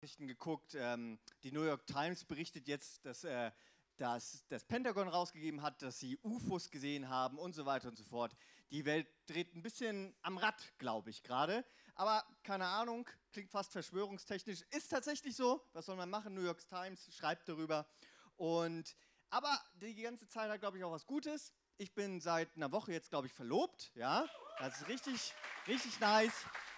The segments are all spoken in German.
Nachrichten geguckt. Die New York Times berichtet jetzt, dass das Pentagon rausgegeben hat, dass sie UFOs gesehen haben und so weiter und so fort. Die Welt dreht ein bisschen am Rad, glaube ich, gerade. Aber keine Ahnung, klingt fast verschwörungstechnisch. Ist tatsächlich so. Was soll man machen? New York Times schreibt darüber. Aber die ganze Zeit hat, glaube ich, auch was Gutes. Ich bin seit einer Woche jetzt, glaube ich, verlobt. Ja, das ist richtig, richtig nice.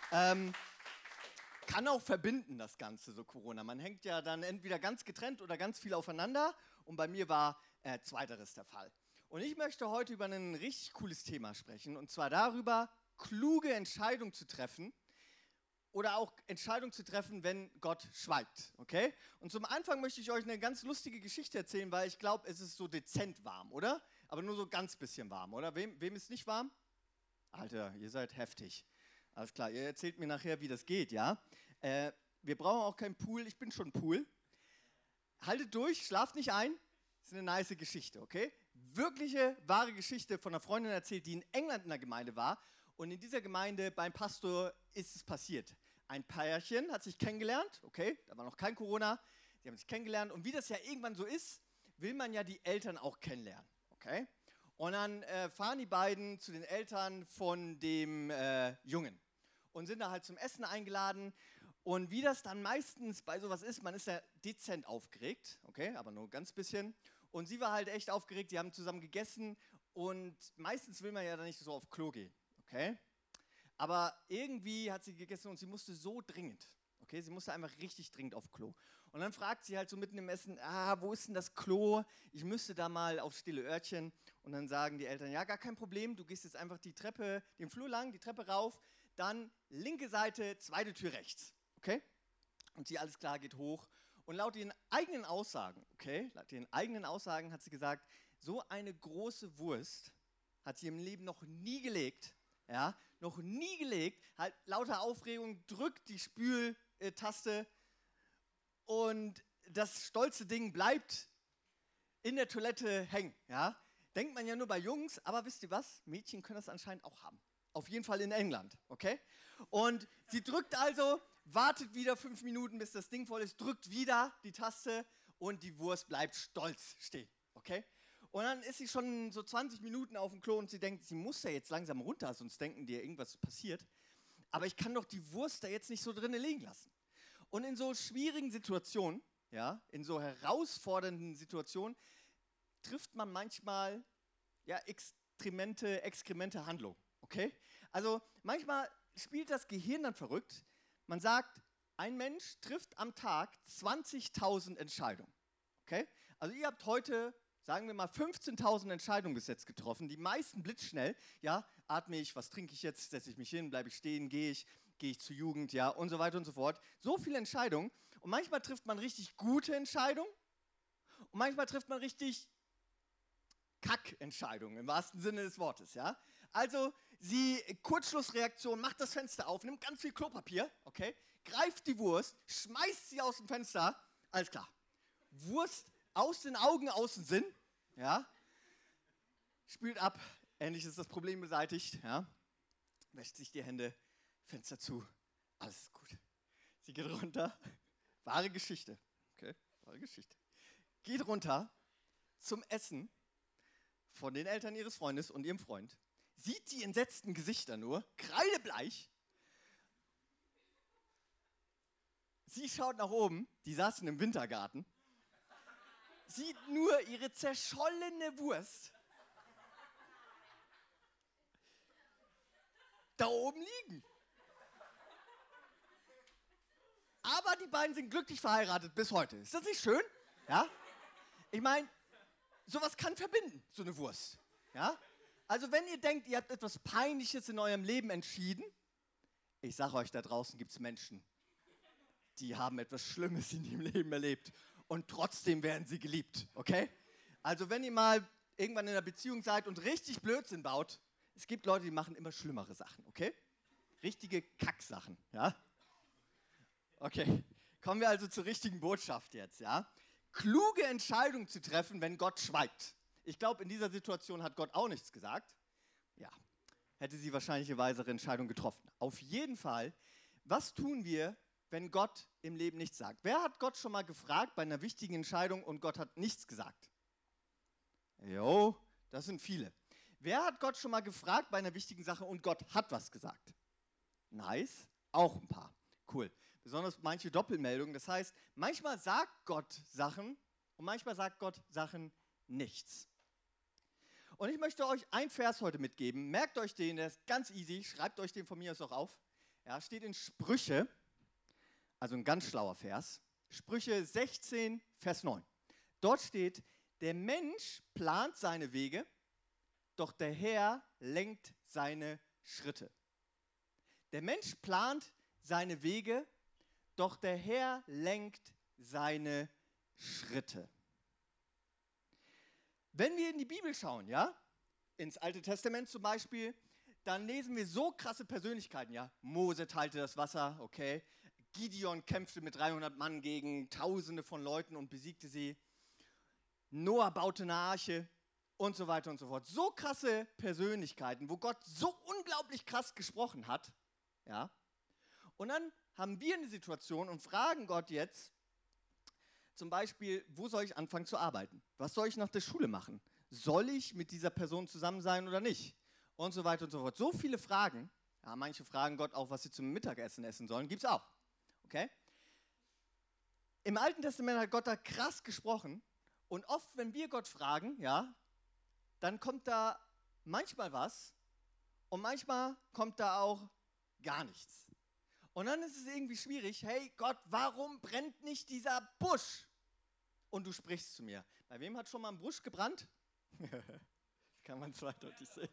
Kann auch verbinden, das Ganze, so Corona. Man hängt ja dann entweder ganz getrennt oder ganz viel aufeinander. Und bei mir war zweiteres der Fall. Und ich möchte heute über ein richtig cooles Thema sprechen. Und zwar darüber, kluge Entscheidungen zu treffen. Oder auch Entscheidungen zu treffen, wenn Gott schweigt. Okay? Und zum Anfang möchte ich euch eine ganz lustige Geschichte erzählen, weil ich glaube, es ist so dezent warm, oder? Aber nur so ganz bisschen warm, oder? Wem ist nicht warm? Alter, ihr seid heftig. Alles klar, ihr erzählt mir nachher, wie das geht, ja? Wir brauchen auch keinen Pool, ich bin schon Pool. Haltet durch, schlaft nicht ein. Das ist eine nice Geschichte, okay? Wirkliche, wahre Geschichte von einer Freundin erzählt, die in England in der Gemeinde war. Und in dieser Gemeinde beim Pastor ist es passiert. Ein Pärchen hat sich kennengelernt, okay? Da war noch kein Corona. Die haben sich kennengelernt. Und wie das ja irgendwann so ist, will man ja die Eltern auch kennenlernen, okay? Und dann fahren die beiden zu den Eltern von dem Jungen und sind da halt zum Essen eingeladen. Und wie das dann meistens bei sowas ist, man ist ja dezent aufgeregt, okay, aber nur ganz bisschen. Und sie war halt echt aufgeregt, die haben zusammen gegessen und meistens will man ja dann nicht so auf Klo gehen, okay? Aber irgendwie hat sie gegessen und sie musste so dringend, okay, sie musste einfach richtig dringend auf Klo. Und dann fragt sie halt so mitten im Essen, wo ist denn das Klo? Ich müsste da mal aufs stille Örtchen. Und dann sagen die Eltern, ja, gar kein Problem, du gehst jetzt einfach die Treppe, den Flur lang, die Treppe rauf, dann linke Seite, zweite Tür rechts, okay? Und sie, alles klar, geht hoch. Und laut ihren eigenen Aussagen, okay, laut ihren eigenen Aussagen hat sie gesagt, so eine große Wurst hat sie im Leben noch nie gelegt, ja, noch nie gelegt, halt lauter Aufregung, drückt die Spültaste und das stolze Ding bleibt in der Toilette hängen, ja. Denkt man ja nur bei Jungs, aber wisst ihr was? Mädchen können das anscheinend auch haben. Auf jeden Fall in England, okay? Und sie drückt also, wartet wieder 5 Minuten, bis das Ding voll ist, drückt wieder die Taste und die Wurst bleibt stolz stehen, okay? Und dann ist sie schon so 20 Minuten auf dem Klo und sie denkt, sie muss ja jetzt langsam runter, sonst denken die, irgendwas passiert. Aber ich kann doch die Wurst da jetzt nicht so drinnen liegen lassen. Und in so schwierigen Situationen, ja, in so herausfordernden Situationen, trifft man manchmal ja, exkremente Handlungen. Okay? Also manchmal spielt das Gehirn dann verrückt. Man sagt, ein Mensch trifft am Tag 20.000 Entscheidungen. Okay? Also ihr habt heute, sagen wir mal, 15.000 Entscheidungen bis jetzt getroffen. Die meisten blitzschnell. Ja, atme ich, was trinke ich jetzt, setze ich mich hin, bleibe ich stehen, gehe ich zur Jugend, ja, und so weiter und so fort. So viele Entscheidungen. Und manchmal trifft man richtig gute Entscheidungen. Und manchmal trifft man richtig Kackentscheidungen im wahrsten Sinne des Wortes, ja. Also sie, Kurzschlussreaktion, macht das Fenster auf, nimmt ganz viel Klopapier, okay, greift die Wurst, schmeißt sie aus dem Fenster, alles klar. Wurst aus den Augen, aus dem Sinn, ja, spült ab, endlich ist das Problem beseitigt, ja, wäscht sich die Hände, Fenster zu, alles ist gut. Sie geht runter, wahre Geschichte, okay, wahre Geschichte, geht runter zum Essen von den Eltern ihres Freundes und ihrem Freund, sieht die entsetzten Gesichter nur, kreidebleich. Sie schaut nach oben, die saßen im Wintergarten, sieht nur ihre zerschollene Wurst da oben liegen. Aber die beiden sind glücklich verheiratet bis heute. Ist das nicht schön? Ja? Ich meine, sowas kann verbinden, so eine Wurst. Ja? Also wenn ihr denkt, ihr habt etwas Peinliches in eurem Leben entschieden, ich sage euch, da draußen gibt es Menschen, die haben etwas Schlimmes in ihrem Leben erlebt und trotzdem werden sie geliebt, okay? Also wenn ihr mal irgendwann in einer Beziehung seid und richtig Blödsinn baut, es gibt Leute, die machen immer schlimmere Sachen, okay? Richtige Kacksachen, ja? Okay, kommen wir also zur richtigen Botschaft jetzt, ja? Kluge Entscheidungen zu treffen, wenn Gott schweigt. Ich glaube, in dieser Situation hat Gott auch nichts gesagt. Ja, hätte sie wahrscheinlich eine weisere Entscheidung getroffen. Auf jeden Fall, was tun wir, wenn Gott im Leben nichts sagt? Wer hat Gott schon mal gefragt bei einer wichtigen Entscheidung und Gott hat nichts gesagt? Jo, das sind viele. Wer hat Gott schon mal gefragt bei einer wichtigen Sache und Gott hat was gesagt? Nice, auch ein paar. Cool. Besonders manche Doppelmeldungen. Das heißt, manchmal sagt Gott Sachen und manchmal sagt Gott Sachen nichts. Und ich möchte euch einen Vers heute mitgeben. Merkt euch den, der ist ganz easy. Schreibt euch den von mir aus auch auf. Ja, steht in Sprüche, also ein ganz schlauer Vers. Sprüche 16, Vers 9. Dort steht, der Mensch plant seine Wege, doch der Herr lenkt seine Schritte. Der Mensch plant seine Wege, doch der Herr lenkt seine Schritte. Wenn wir in die Bibel schauen, ja, ins Alte Testament zum Beispiel, dann lesen wir so krasse Persönlichkeiten, ja. Mose teilte das Wasser, okay. Gideon kämpfte mit 300 Mann gegen Tausende von Leuten und besiegte sie. Noah baute eine Arche und so weiter und so fort. So krasse Persönlichkeiten, wo Gott so unglaublich krass gesprochen hat, ja. Und dann haben wir eine Situation und fragen Gott jetzt, zum Beispiel, wo soll ich anfangen zu arbeiten? Was soll ich nach der Schule machen? Soll ich mit dieser Person zusammen sein oder nicht? Und so weiter und so fort. So viele Fragen. Ja, manche fragen Gott auch, was sie zum Mittagessen essen sollen. Gibt es auch. Okay? Im Alten Testament hat Gott da krass gesprochen. Und oft, wenn wir Gott fragen, ja, dann kommt da manchmal was und manchmal kommt da auch gar nichts. Und dann ist es irgendwie schwierig, hey Gott, warum brennt nicht dieser Busch? Und du sprichst zu mir. Bei wem hat schon mal ein Busch gebrannt? Kann man zweideutig sehen.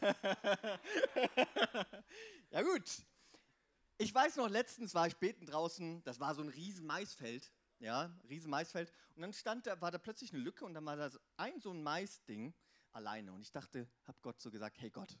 Ja gut. Ich weiß noch, letztens war ich beten draußen, das war so ein riesen Maisfeld. Ja, riesen Maisfeld. Und dann war da plötzlich eine Lücke und dann war da so ein Maisding alleine. Und ich dachte, hab Gott so gesagt, hey Gott,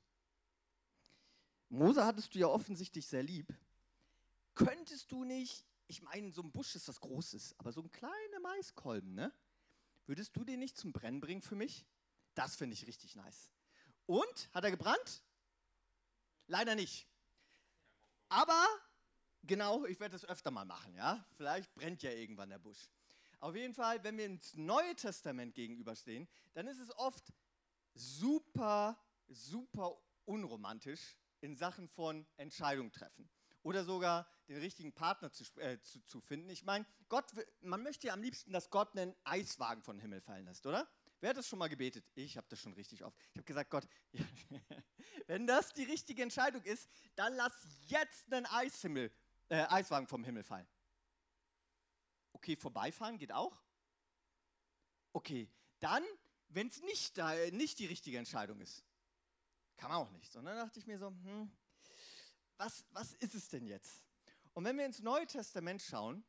Mose hattest du ja offensichtlich sehr lieb. Könntest du nicht, ich meine, so ein Busch ist was Großes, aber so ein kleiner Maiskolben, ne? Würdest du den nicht zum Brennen bringen für mich? Das finde ich richtig nice. Und, hat er gebrannt? Leider nicht. Aber, genau, ich werde das öfter mal machen, ja? Vielleicht brennt ja irgendwann der Busch. Auf jeden Fall, wenn wir ins Neue Testament gegenüberstehen, dann ist es oft super, super unromantisch in Sachen von Entscheidung treffen. Oder sogar den richtigen Partner zu finden. Ich meine, man möchte ja am liebsten, dass Gott einen Eiswagen vom Himmel fallen lässt, oder? Wer hat das schon mal gebetet? Ich habe das schon richtig oft. Ich habe gesagt, Gott, ja, wenn das die richtige Entscheidung ist, dann lass jetzt einen Eiswagen vom Himmel fallen. Okay, vorbeifahren geht auch? Okay, dann, wenn es nicht die richtige Entscheidung ist, kann man auch nicht. Und dann dachte ich mir so, was ist es denn jetzt? Und wenn wir ins Neue Testament schauen,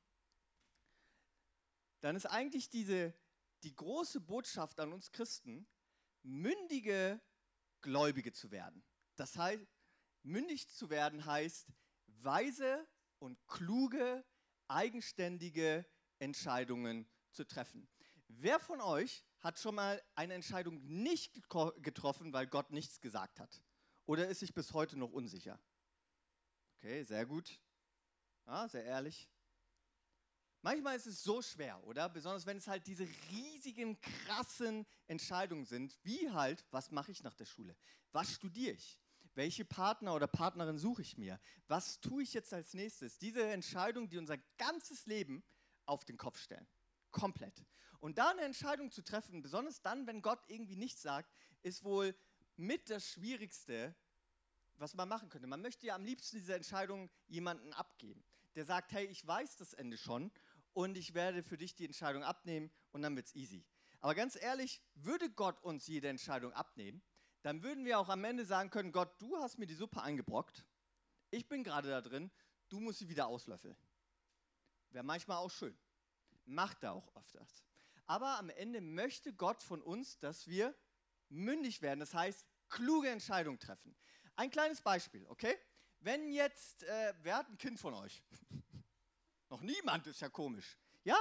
dann ist eigentlich die große Botschaft an uns Christen, mündige Gläubige zu werden. Das heißt, mündig zu werden heißt, weise und kluge, eigenständige Entscheidungen zu treffen. Wer von euch hat schon mal eine Entscheidung nicht getroffen, weil Gott nichts gesagt hat? Oder ist sich bis heute noch unsicher? Okay, sehr gut. Ja, sehr ehrlich. Manchmal ist es so schwer, oder? Besonders wenn es halt diese riesigen, krassen Entscheidungen sind, wie halt, was mache ich nach der Schule? Was studiere ich? Welche Partner oder Partnerin suche ich mir? Was tue ich jetzt als nächstes? Diese Entscheidungen, die unser ganzes Leben auf den Kopf stellen. Komplett. Und da eine Entscheidung zu treffen, besonders dann, wenn Gott irgendwie nichts sagt, ist wohl mit das Schwierigste, was man machen könnte. Man möchte ja am liebsten diese Entscheidung jemandem abgeben, der sagt, hey, ich weiß das Ende schon und ich werde für dich die Entscheidung abnehmen und dann wird's easy. Aber ganz ehrlich, würde Gott uns jede Entscheidung abnehmen, dann würden wir auch am Ende sagen können, Gott, du hast mir die Suppe eingebrockt, ich bin gerade da drin, du musst sie wieder auslöffeln. Wäre manchmal auch schön. Macht er auch öfters. Aber am Ende möchte Gott von uns, dass wir mündig werden, das heißt, kluge Entscheidungen treffen. Ein kleines Beispiel, okay? Wenn jetzt, wer hat ein Kind von euch? Noch niemand, ist ja komisch. Ja?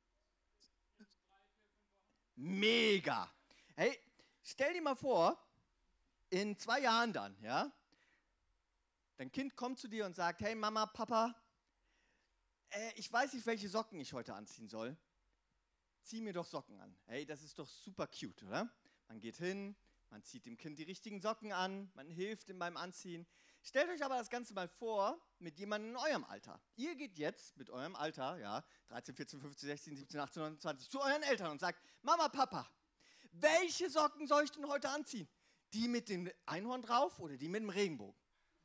Mega. Hey, stell dir mal vor, in 2 Jahren dann, ja? Dein Kind kommt zu dir und sagt, hey Mama, Papa, ich weiß nicht, welche Socken ich heute anziehen soll. Zieh mir doch Socken an. Hey, das ist doch super cute, oder? Man geht hin, man zieht dem Kind die richtigen Socken an, man hilft ihm beim Anziehen. Stellt euch aber das Ganze mal vor mit jemandem in eurem Alter. Ihr geht jetzt mit eurem Alter, ja, 13, 14, 15, 16, 17, 18, 19, 20, zu euren Eltern und sagt, Mama, Papa, welche Socken soll ich denn heute anziehen? Die mit dem Einhorn drauf oder die mit dem Regenbogen?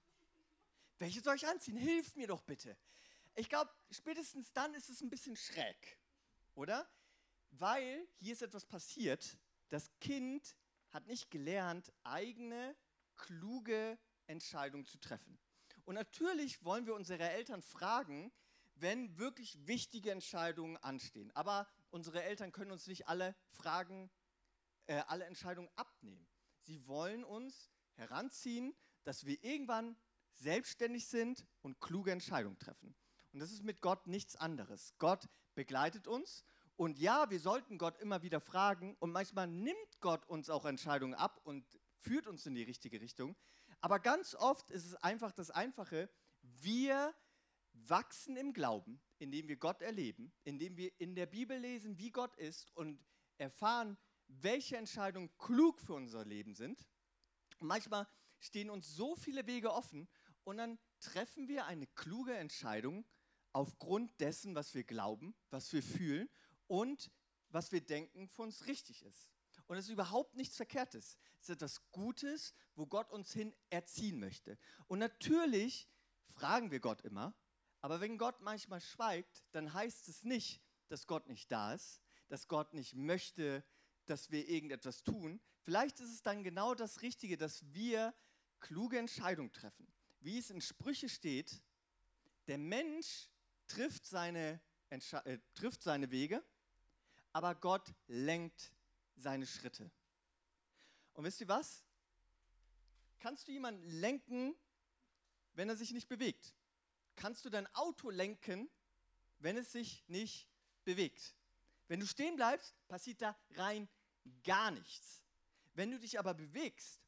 Welche soll ich anziehen? Hilf mir doch bitte. Ich glaube, spätestens dann ist es ein bisschen schräg, oder? Weil hier ist etwas passiert. Das Kind hat nicht gelernt, eigene, kluge Entscheidungen zu treffen. Und natürlich wollen wir unsere Eltern fragen, wenn wirklich wichtige Entscheidungen anstehen. Aber unsere Eltern können uns nicht alle Fragen, alle Entscheidungen abnehmen. Sie wollen uns heranziehen, dass wir irgendwann selbstständig sind und kluge Entscheidungen treffen. Und das ist mit Gott nichts anderes. Gott begleitet uns. Und ja, wir sollten Gott immer wieder fragen und manchmal nimmt Gott uns auch Entscheidungen ab und führt uns in die richtige Richtung. Aber ganz oft ist es einfach das Einfache, wir wachsen im Glauben, indem wir Gott erleben, indem wir in der Bibel lesen, wie Gott ist und erfahren, welche Entscheidungen klug für unser Leben sind. Und manchmal stehen uns so viele Wege offen und dann treffen wir eine kluge Entscheidung aufgrund dessen, was wir glauben, was wir fühlen und was wir denken, für uns richtig ist. Und es ist überhaupt nichts Verkehrtes. Es ist etwas Gutes, wo Gott uns hin erziehen möchte. Und natürlich fragen wir Gott immer, aber wenn Gott manchmal schweigt, dann heißt es nicht, dass Gott nicht da ist, dass Gott nicht möchte, dass wir irgendetwas tun. Vielleicht ist es dann genau das Richtige, dass wir kluge Entscheidungen treffen. Wie es in Sprüche steht, der Mensch trifft seine Wege, aber Gott lenkt seine Schritte. Und wisst ihr was? Kannst du jemanden lenken, wenn er sich nicht bewegt? Kannst du dein Auto lenken, wenn es sich nicht bewegt? Wenn du stehen bleibst, passiert da rein gar nichts. Wenn du dich aber bewegst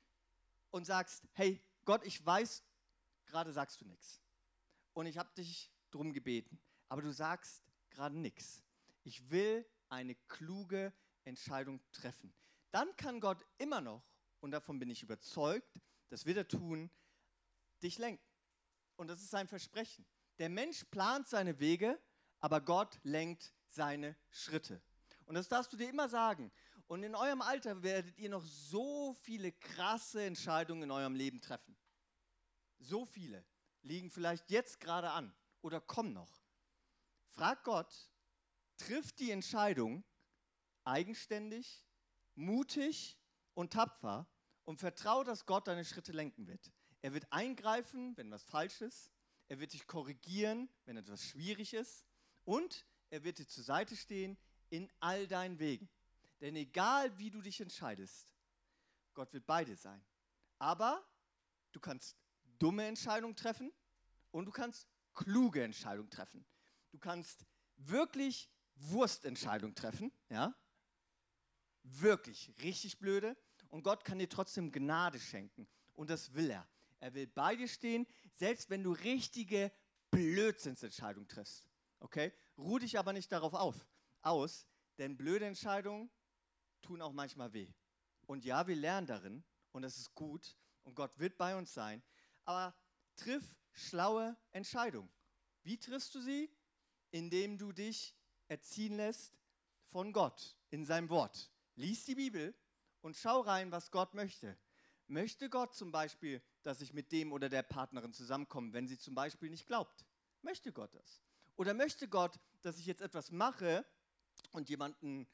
und sagst, hey Gott, ich weiß, gerade sagst du nichts. Und ich habe dich darum gebeten, aber du sagst gerade nichts. Ich will eine kluge Entscheidung treffen. Dann kann Gott immer noch, und davon bin ich überzeugt, das wird er tun, dich lenken. Und das ist sein Versprechen. Der Mensch plant seine Wege, aber Gott lenkt seine Schritte. Und das darfst du dir immer sagen. Und in eurem Alter werdet ihr noch so viele krasse Entscheidungen in eurem Leben treffen. So viele liegen vielleicht jetzt gerade an oder kommen noch. Frag Gott, trifft die Entscheidung eigenständig, mutig und tapfer und vertrau, dass Gott deine Schritte lenken wird. Er wird eingreifen, wenn was falsch ist. Er wird dich korrigieren, wenn etwas schwierig ist. Und er wird dir zur Seite stehen in all deinen Wegen. Denn egal, wie du dich entscheidest, Gott wird bei dir sein. Aber du kannst dumme Entscheidungen treffen und du kannst kluge Entscheidungen treffen. Du kannst wirklich Wurstentscheidungen treffen, ja? Wirklich, richtig blöde. Und Gott kann dir trotzdem Gnade schenken. Und das will er. Er will bei dir stehen, selbst wenn du richtige Blödsinnsentscheidungen triffst. Okay? Ruh dich aber nicht darauf aus, denn blöde Entscheidungen tun auch manchmal weh. Und ja, wir lernen darin und das ist gut und Gott wird bei uns sein. Aber triff schlaue Entscheidungen. Wie triffst du sie? Indem du dich erziehen lässt von Gott in seinem Wort. Lies die Bibel und schau rein, was Gott möchte. Möchte Gott zum Beispiel, dass ich mit dem oder der Partnerin zusammenkomme, wenn sie zum Beispiel nicht glaubt? Möchte Gott das? Oder möchte Gott, dass ich jetzt etwas mache und jemanden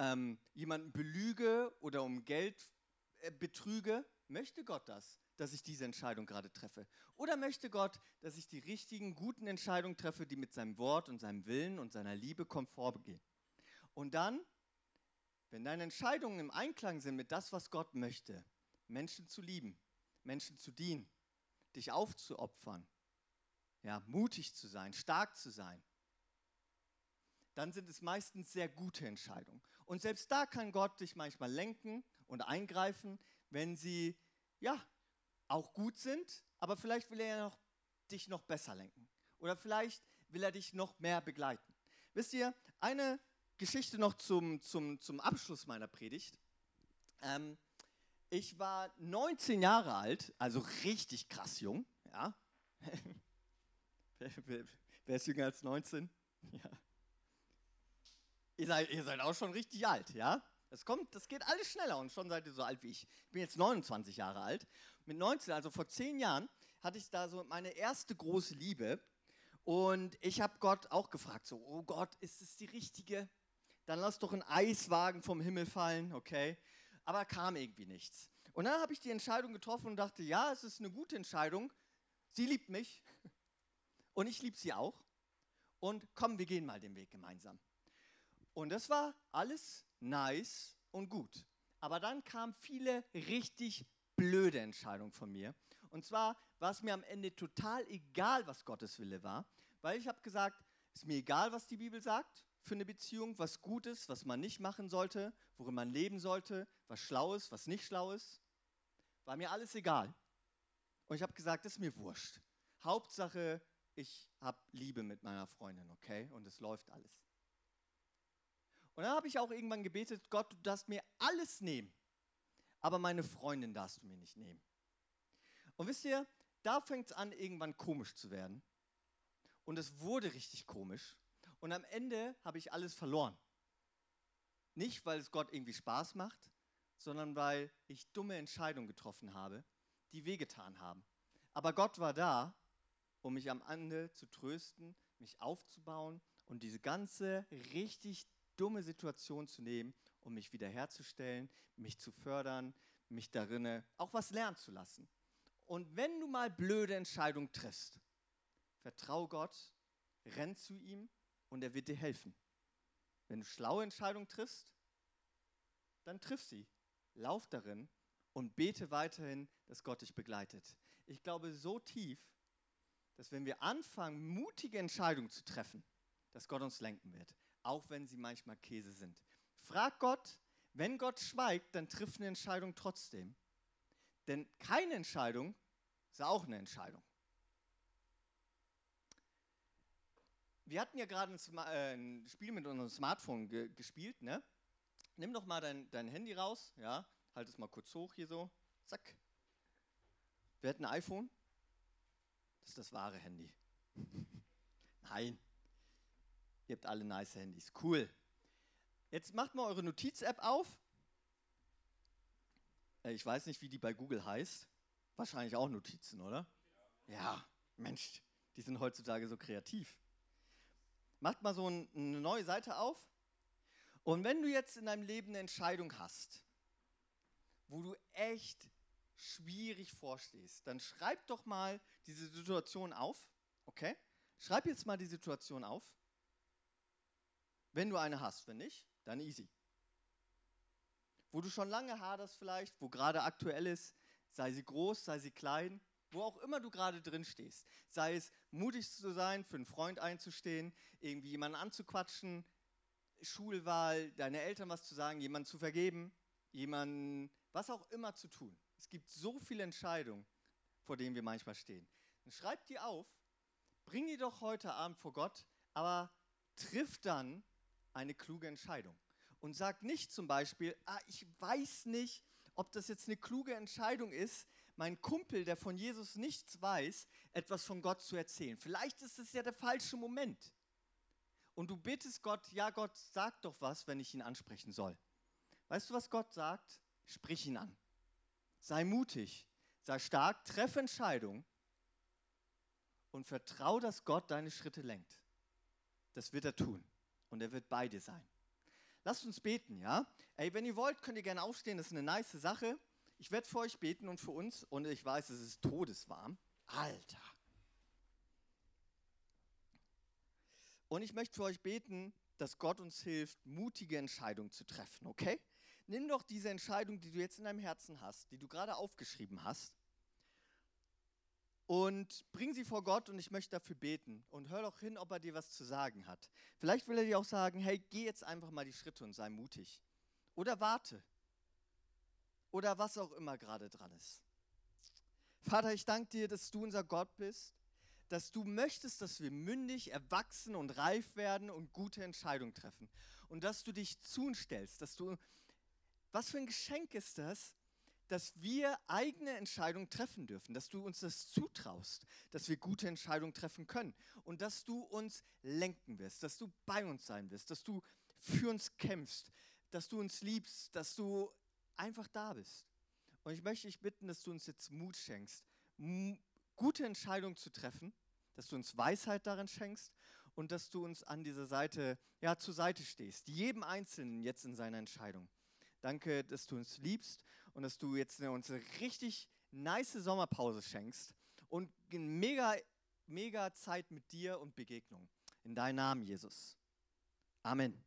belüge oder um Geld betrüge? Möchte Gott das, dass ich diese Entscheidung gerade treffe? Oder möchte Gott, dass ich die richtigen, guten Entscheidungen treffe, die mit seinem Wort und seinem Willen und seiner Liebe konform gehen? Und dann, wenn deine Entscheidungen im Einklang sind mit das, was Gott möchte, Menschen zu lieben, Menschen zu dienen, dich aufzuopfern, ja, mutig zu sein, stark zu sein, dann sind es meistens sehr gute Entscheidungen. Und selbst da kann Gott dich manchmal lenken und eingreifen, wenn sie, ja, auch gut sind, aber vielleicht will er dich noch besser lenken. Oder vielleicht will er dich noch mehr begleiten. Wisst ihr, eine Geschichte noch zum Abschluss meiner Predigt. Ich war 19 Jahre alt, also richtig krass jung. Ja. Wer ist jünger als 19? Ja. Ihr seid auch schon richtig alt, ja? Das geht alles schneller und schon seid ihr so alt wie ich. Ich bin jetzt 29 Jahre alt. Mit 19, also vor 10 Jahren, hatte ich da so meine erste große Liebe. Und ich habe Gott auch gefragt, so, oh Gott, ist es die richtige? Dann lass doch einen Eiswagen vom Himmel fallen, okay? Aber kam irgendwie nichts. Und dann habe ich die Entscheidung getroffen und dachte, ja, es ist eine gute Entscheidung. Sie liebt mich und ich liebe sie auch. Und komm, wir gehen mal den Weg gemeinsam. Und das war alles nice und gut. Aber dann kamen viele richtig blöde Entscheidungen von mir. Und zwar war es mir am Ende total egal, was Gottes Wille war, weil ich habe gesagt, ist mir egal, was die Bibel sagt für eine Beziehung, was gut ist, was man nicht machen sollte, worin man leben sollte, was schlau ist, was nicht schlau ist. War mir alles egal. Und ich habe gesagt, das ist mir wurscht. Hauptsache, ich habe Liebe mit meiner Freundin, okay? Und es läuft alles. Und dann habe ich auch irgendwann gebetet, Gott, du darfst mir alles nehmen, aber meine Freundin darfst du mir nicht nehmen. Und wisst ihr, da fängt es an, irgendwann komisch zu werden. Und es wurde richtig komisch. Und am Ende habe ich alles verloren. Nicht, weil es Gott irgendwie Spaß macht, sondern weil ich dumme Entscheidungen getroffen habe, die wehgetan haben. Aber Gott war da, um mich am Ende zu trösten, mich aufzubauen und diese ganze richtig dumme Situation zu nehmen, um mich wiederherzustellen, mich zu fördern, mich darin auch was lernen zu lassen. Und wenn du mal blöde Entscheidungen triffst, vertrau Gott, renn zu ihm und er wird dir helfen. Wenn du schlaue Entscheidungen triffst, dann triff sie, lauf darin und bete weiterhin, dass Gott dich begleitet. Ich glaube so tief, dass wenn wir anfangen, mutige Entscheidungen zu treffen, dass Gott uns lenken wird, auch wenn sie manchmal Käse sind. Frag Gott, wenn Gott schweigt, dann triff eine Entscheidung trotzdem. Denn keine Entscheidung ist auch eine Entscheidung. Wir hatten ja gerade ein Spiel mit unserem Smartphone gespielt, ne? Nimm doch mal dein Handy raus, ja? Halt es mal kurz hoch hier so, zack. Wer hat ein iPhone? Das ist das wahre Handy. Nein. Ihr habt alle nice Handys. Cool. Jetzt macht mal eure Notiz-App auf. Ich weiß nicht, wie die bei Google heißt. Wahrscheinlich auch Notizen, oder? Ja, Mensch, die sind heutzutage so kreativ. Macht mal so eine neue Seite auf. Und wenn du jetzt in deinem Leben eine Entscheidung hast, wo du echt schwierig vorstehst, dann schreib doch mal diese Situation auf. Okay? Schreib jetzt mal die Situation auf. Wenn du eine hast, wenn nicht, dann easy. Wo du schon lange haderst vielleicht, wo gerade aktuell ist, sei sie groß, sei sie klein, wo auch immer du gerade drin stehst. Sei es mutig zu sein, für einen Freund einzustehen, irgendwie jemanden anzuquatschen, Schulwahl, deine Eltern was zu sagen, jemanden zu vergeben, jemanden, was auch immer zu tun. Es gibt so viele Entscheidungen, vor denen wir manchmal stehen. Dann schreib die auf, bring die doch heute Abend vor Gott, aber triff dann eine kluge Entscheidung. Und sag nicht zum Beispiel, ich weiß nicht, ob das jetzt eine kluge Entscheidung ist, mein Kumpel, der von Jesus nichts weiß, etwas von Gott zu erzählen. Vielleicht ist es ja der falsche Moment. Und du bittest Gott, ja Gott, sag doch was, wenn ich ihn ansprechen soll. Weißt du, was Gott sagt? Sprich ihn an. Sei mutig, sei stark, treff Entscheidungen und vertrau, dass Gott deine Schritte lenkt. Das wird er tun und er wird bei dir sein. Lasst uns beten, ja? Ey, wenn ihr wollt, könnt ihr gerne aufstehen, das ist eine nice Sache. Ich werde für euch beten und für uns und ich weiß, es ist todeswarm. Alter. Und ich möchte für euch beten, dass Gott uns hilft, mutige Entscheidungen zu treffen, okay? Nimm doch diese Entscheidung, die du jetzt in deinem Herzen hast, die du gerade aufgeschrieben hast, und bring sie vor Gott und ich möchte dafür beten. Und hör doch hin, ob er dir was zu sagen hat. Vielleicht will er dir auch sagen, hey, geh jetzt einfach mal die Schritte und sei mutig. Oder warte. Oder was auch immer gerade dran ist. Vater, ich danke dir, dass du unser Gott bist. dass du möchtest, dass wir mündig, erwachsen und reif werden und gute Entscheidungen treffen. Und dass du dich zu uns stellst, was für ein Geschenk ist das, dass wir eigene Entscheidungen treffen dürfen, dass du uns das zutraust, dass wir gute Entscheidungen treffen können und dass du uns lenken wirst, dass du bei uns sein wirst, dass du für uns kämpfst, dass du uns liebst, dass du einfach da bist. Und ich möchte dich bitten, dass du uns jetzt Mut schenkst, gute Entscheidungen zu treffen, dass du uns Weisheit darin schenkst und dass du uns an dieser Seite, ja, zur Seite stehst, jedem Einzelnen jetzt in seiner Entscheidung. Danke, dass du uns liebst und dass du jetzt uns eine richtig nice Sommerpause schenkst und eine mega Zeit mit dir und Begegnung. In deinem Namen, Jesus. Amen.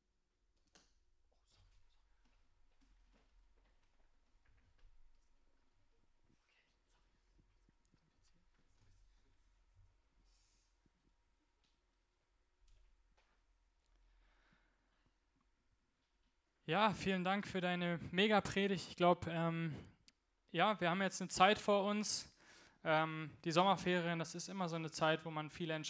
Ja, vielen Dank für deine Mega-Predigt. Ich glaube, ja, wir haben jetzt eine Zeit vor uns. Die Sommerferien, das ist immer so eine Zeit, wo man viele Entscheidungen